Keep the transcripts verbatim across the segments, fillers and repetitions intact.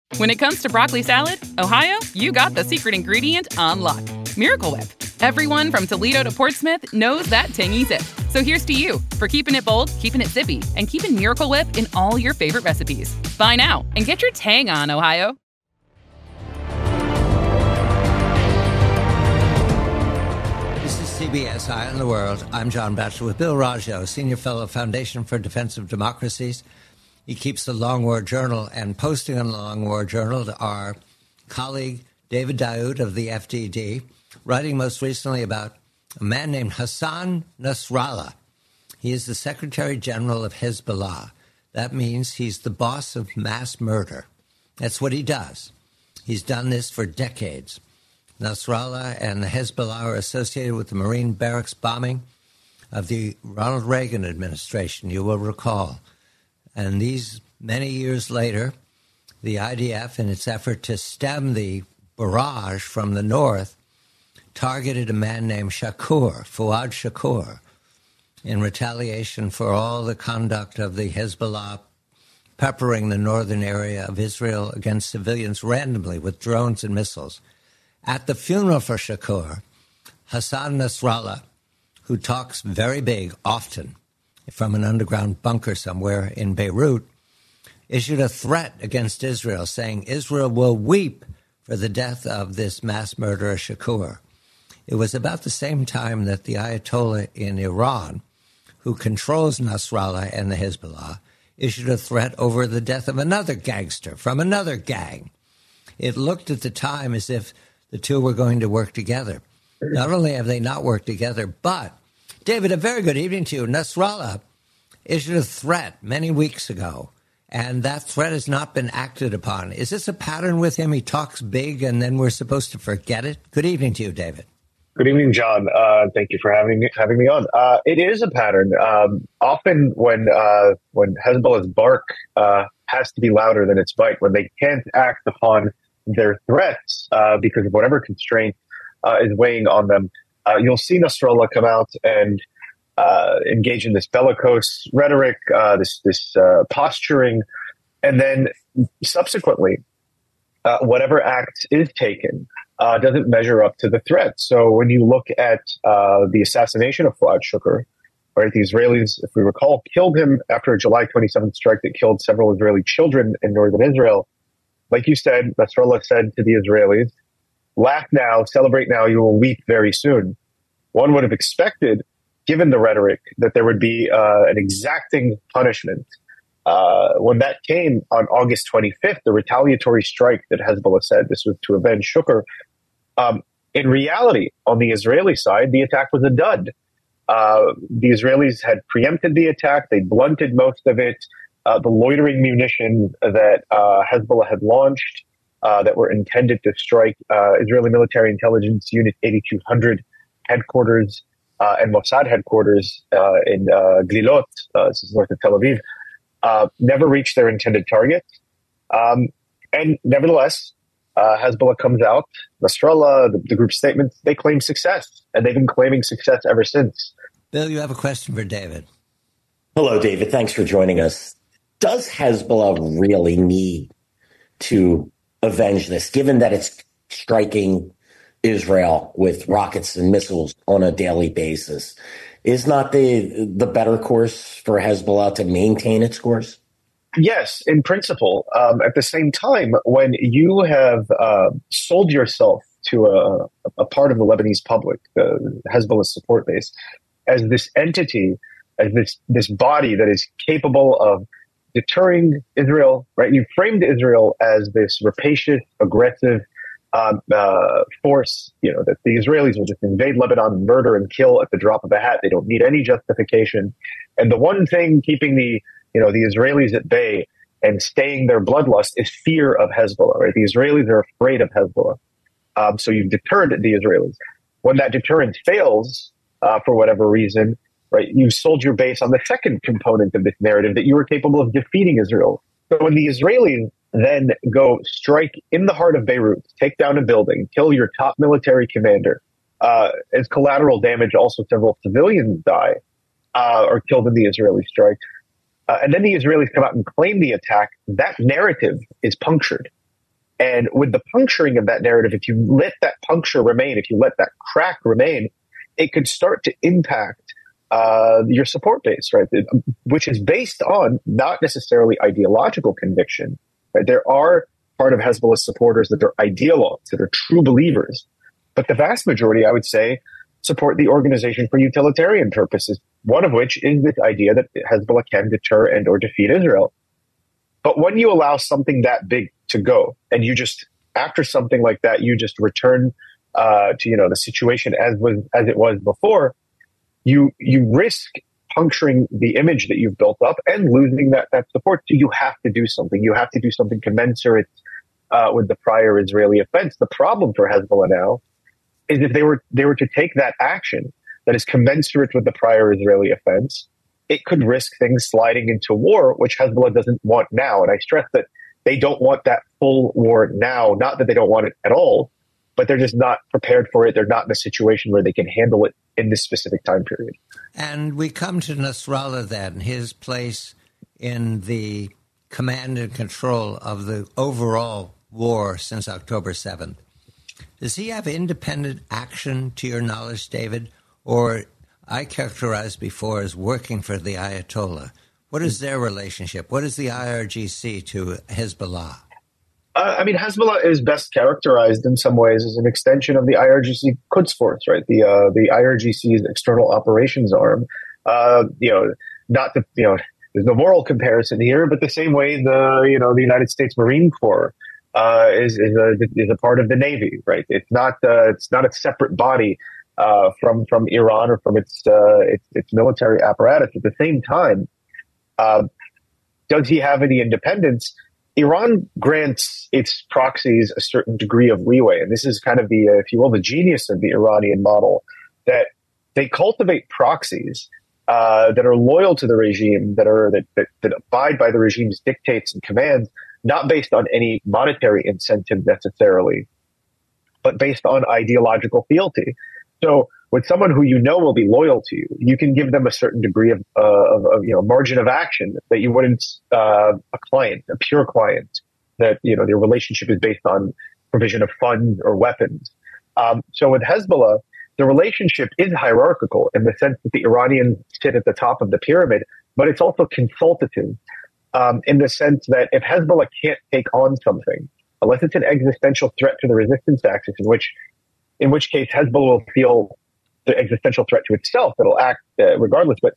When it comes to broccoli salad, Ohio, you got the secret ingredient on lock. Miracle Whip. Everyone from Toledo to Portsmouth knows that tangy zip. So here's to you for keeping it bold, keeping it zippy, and keeping Miracle Whip in all your favorite recipes. Buy now and get your tang on, Ohio. This is C B S Eye on the World. I'm John Batchelor with Bill Raggio, Senior Fellow, Foundation for Defense of Democracies. He keeps the Long War Journal, and posting on the Long War Journal to our colleague David Daoud of the F D D, writing most recently about a man named Hassan Nasrallah. He is the Secretary General of Hezbollah. That means he's the boss of mass murder. That's what he does. He's done this for decades. Nasrallah and the Hezbollah are associated with the Marine barracks bombing of the Ronald Reagan administration, you will recall. And these many years later, the I D F, in its effort to stem the barrage from the north, targeted a man named Shakur, Fuad Shakur, in retaliation for all the conduct of the Hezbollah peppering the northern area of Israel against civilians randomly with drones and missiles. At the funeral for Shakur, Hassan Nasrallah, who talks very big often from an underground bunker somewhere in Beirut, issued a threat against Israel, saying Israel will weep for the death of this mass murderer Shakur. It was about the same time that the Ayatollah in Iran, who controls Nasrallah and the Hezbollah, issued a threat over the death of another gangster from another gang. It looked at the time as if the two were going to work together. Not only have they not worked together, but, David, a very good evening to you. Nasrallah issued a threat many weeks ago, and that threat has not been acted upon. Is this a pattern with him? He talks big, and then we're supposed to forget it? Good evening to you, David. Good evening, John. Uh, thank you for having me, having me on. Uh, it is a pattern. Um, often when uh, when Hezbollah's bark uh, has to be louder than its bite, when they can't act upon their threats uh, because of whatever constraint uh, is weighing on them, uh, you'll see Nasrallah come out and uh, engage in this bellicose rhetoric, uh, this this uh, posturing, and then subsequently, uh, whatever act is taken uh, doesn't measure up to the threat. So when you look at uh, the assassination of Fuad Shakur, right, the Israelis, if we recall, killed him after a July twenty-seventh strike that killed several Israeli children in northern Israel. Like you said, Nasrallah said to the Israelis, laugh now, celebrate now, you will weep very soon. One would have expected, given the rhetoric, that there would be uh, an exacting punishment. Uh, when that came on August twenty-fifth, the retaliatory strike that Hezbollah said this was to avenge Shakur, um, in reality, on the Israeli side, the attack was a dud. Uh, the Israelis had preempted the attack. They blunted most of it. Uh, the loitering munition that uh, Hezbollah had launched uh, that were intended to strike uh, Israeli Military Intelligence Unit eighty-two hundred headquarters uh, and Mossad headquarters uh, in uh, Glilot, uh, this is north of Tel Aviv, uh, never reached their intended target. Um, and nevertheless, uh, Hezbollah comes out, Nasrallah, the, the group's statements, they claim success, and they've been claiming success ever since. Bill, you have a question for David. Hello, David. Thanks for joining us. Does Hezbollah really need to avenge this, given that it's striking Israel with rockets and missiles on a daily basis? Is not the the better course for Hezbollah to maintain its course? Yes, in principle. Um, at the same time, when you have uh, sold yourself to a, a part of the Lebanese public, the Hezbollah support base, as this entity, as this this body that is capable of deterring Israel, right? You framed Israel as this rapacious, aggressive um, uh, force, you know, that the Israelis will just invade Lebanon, murder and kill at the drop of a hat. They don't need any justification. And the one thing keeping the, you know, the Israelis at bay and staying their bloodlust is fear of Hezbollah, right? The Israelis are afraid of Hezbollah. Um, so you've deterred the Israelis. When that deterrent fails, uh, for whatever reason, right, you sold your base on the second component of this narrative, that you were capable of defeating Israel. So when the Israelis then go strike in the heart of Beirut, take down a building, kill your top military commander, uh, as collateral damage, also several civilians die uh, or killed in the Israeli strike, uh, and then the Israelis come out and claim the attack, that narrative is punctured. And with the puncturing of that narrative, if you let that puncture remain, if you let that crack remain, it could start to impact uh, your support base, right? Which is based on not necessarily ideological conviction. Right? There are part of Hezbollah's supporters that are ideologues, that are true believers. But the vast majority, I would say, support the organization for utilitarian purposes, one of which is this idea that Hezbollah can deter and or defeat Israel. But when you allow something that big to go, and you just, after something like that, you just return uh, to, you know, the situation as was as it was before, you you risk puncturing the image that you've built up and losing that, that support. So you have to do something. You have to do something commensurate uh, with the prior Israeli offense. The problem for Hezbollah now is if they were they were to take that action that is commensurate with the prior Israeli offense, it could risk things sliding into war, which Hezbollah doesn't want now. And I stress that they don't want that full war now, not that they don't want it at all, but they're just not prepared for it. They're not in a situation where they can handle it in this specific time period. And we come to Nasrallah then, his place in the command and control of the overall war since October seventh. Does he have independent action, to your knowledge, David? Or I characterized before as working for the Ayatollah. What is their relationship? What is the I R G C to Hezbollah? Uh, I mean, Hezbollah is best characterized in some ways as an extension of the I R G C Quds Force, right? The uh, the I R G C's external operations arm. Uh, you know, not the you know, there's no moral comparison here, but the same way the you know the United States Marine Corps uh, is is a is a part of the Navy, right? It's not uh, it's not a separate body uh, from from Iran or from its uh, its, its military apparatus. At the same time, uh, does he have any independence? Iran grants its proxies a certain degree of leeway, and this is kind of the, uh, if you will, the genius of the Iranian model, that they cultivate proxies uh, that are loyal to the regime, that are that, that, that abide by the regime's dictates and commands, not based on any monetary incentive necessarily, but based on ideological fealty. So with someone who you know will be loyal to you, you can give them a certain degree of, uh, of, of you know, margin of action that you wouldn't uh, a client, a pure client, that, you know, their relationship is based on provision of funds or weapons. Um, so with Hezbollah, the relationship is hierarchical in the sense that the Iranians sit at the top of the pyramid, but it's also consultative um, in the sense that if Hezbollah can't take on something, unless it's an existential threat to the resistance axis, in which in which case Hezbollah will feel the existential threat to itself, it'll act uh, regardless. But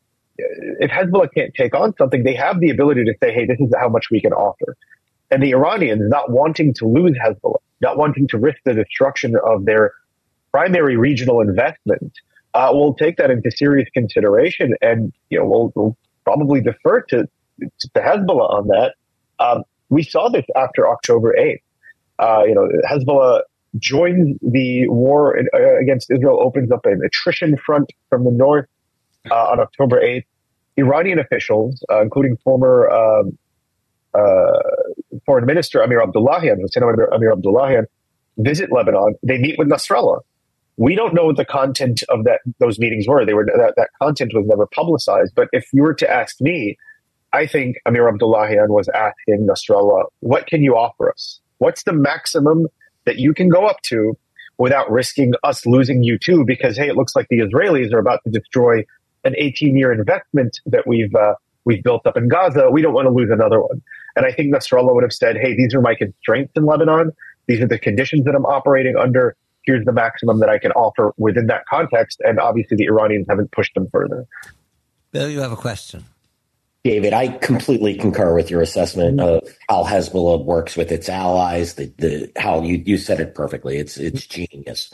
if Hezbollah can't take on something, they have the ability to say, hey, this is how much we can offer. And the Iranians, not wanting to lose Hezbollah, not wanting to risk the destruction of their primary regional investment, uh, will take that into serious consideration. And, you know, we'll, we'll probably defer to, to Hezbollah on that. Um, we saw this after October eighth. Uh, you know, Hezbollah joins the war against Israel, opens up an attrition front from the north uh, on October eighth. Iranian officials, uh, including former um, uh, Foreign Minister Amir Abdullahian, Hussein Amir Abdullahian, visit Lebanon. They meet with Nasrallah. We don't know what the content of that those meetings were. They were that, that content was never publicized. But if you were to ask me, I think Amir Abdullahian was asking Nasrallah, what can you offer us? What's the maximum that you can go up to without risking us losing you too? Because, hey, it looks like the Israelis are about to destroy an eighteen-year investment that we've uh, we've built up in Gaza. We don't want to lose another one. And I think Nasrallah would have said, hey, these are my constraints in Lebanon. These are the conditions that I'm operating under. Here's the maximum that I can offer within that context. And obviously the Iranians haven't pushed them further. Bill, you have a question. David, I completely concur with your assessment of how Hezbollah works with its allies. The, the how you, you said it perfectly. It's it's genius.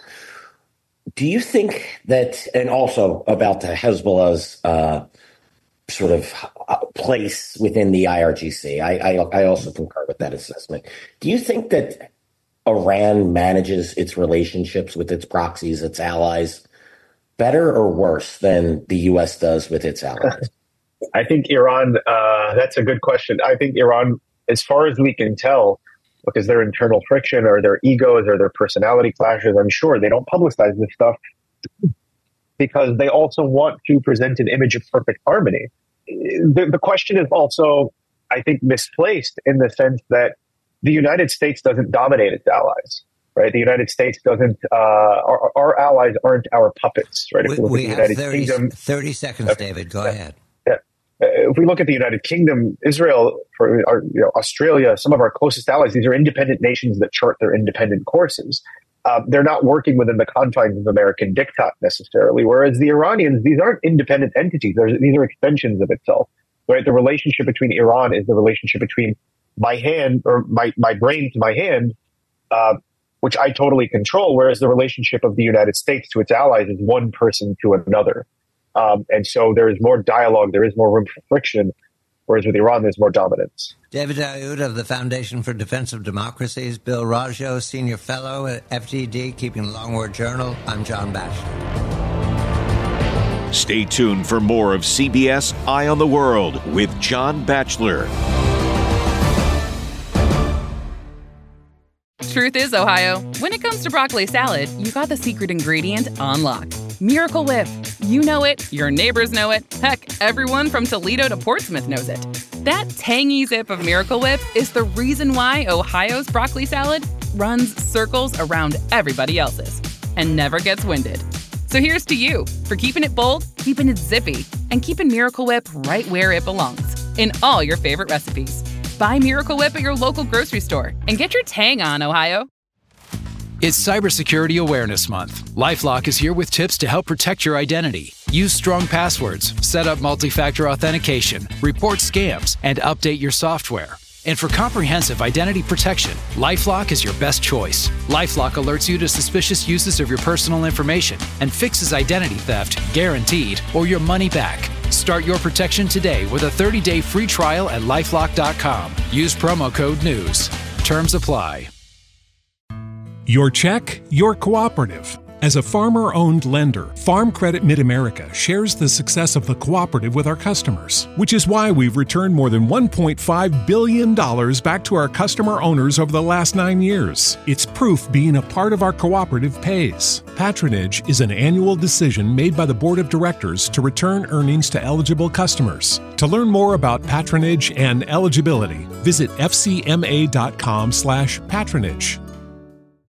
Do you think that, and also about the Hezbollah's uh, sort of place within the I R G C? I, I I also concur with that assessment. Do you think that Iran manages its relationships with its proxies, its allies, better or worse than the U S does with its allies? I think Iran, uh, that's a good question. I think Iran, as far as we can tell, because their internal friction or their egos or their personality clashes, I'm sure they don't publicize this stuff because they also want to present an image of perfect harmony. The, the question is also, I think, misplaced in the sense that the United States doesn't dominate its allies, right? The United States doesn't, uh, our, our allies aren't our puppets, right? We, if we look we at the have United thirty, Kingdom, thirty seconds, David. Go yeah, ahead. Yeah. If we look at the United Kingdom, Israel, for our, you know, Australia, some of our closest allies, these are independent nations that chart their independent courses. Uh, they're not working within the confines of American diktat necessarily, whereas the Iranians, these aren't independent entities. They're, these are extensions of itself, right? The relationship between Iran is the relationship between my hand or my, my brain to my hand, uh, which I totally control, whereas the relationship of the United States to its allies is one person to another. Um, and so there is more dialogue, there is more room for friction, whereas with Iran, there's more dominance. David Dayud of the Foundation for Defense of Democracies, Bill Raggio, Senior Fellow at F D D, Keeping the Long War Journal. I'm John Batchelor. Stay tuned for more of C B S Eye on the World with John Batchelor. Truth is, Ohio, when it comes to broccoli salad, you got the secret ingredient on lock. Miracle Whip. You know it, your neighbors know it, heck, everyone from Toledo to Portsmouth knows it. That tangy zip of Miracle Whip is the reason why Ohio's broccoli salad runs circles around everybody else's and never gets winded. So here's to you for keeping it bold, keeping it zippy, and keeping Miracle Whip right where it belongs, in all your favorite recipes. Buy Miracle Whip at your local grocery store and get your tang on, Ohio. It's Cybersecurity Awareness Month. LifeLock is here with tips to help protect your identity. Use strong passwords, set up multi-factor authentication, report scams, and update your software. And for comprehensive identity protection, LifeLock is your best choice. LifeLock alerts you to suspicious uses of your personal information and fixes identity theft, guaranteed, or your money back. Start your protection today with a thirty-day free trial at lifelock dot com. Use promo code NEWS. Terms apply. Your check, your cooperative. As a farmer-owned lender, Farm Credit Mid-America shares the success of the cooperative with our customers, which is why we've returned more than one point five billion dollars back to our customer owners over the last nine years. It's proof being a part of our cooperative pays. Patronage is an annual decision made by the Board of Directors to return earnings to eligible customers. To learn more about patronage and eligibility, visit f c m a dot com slash patronage.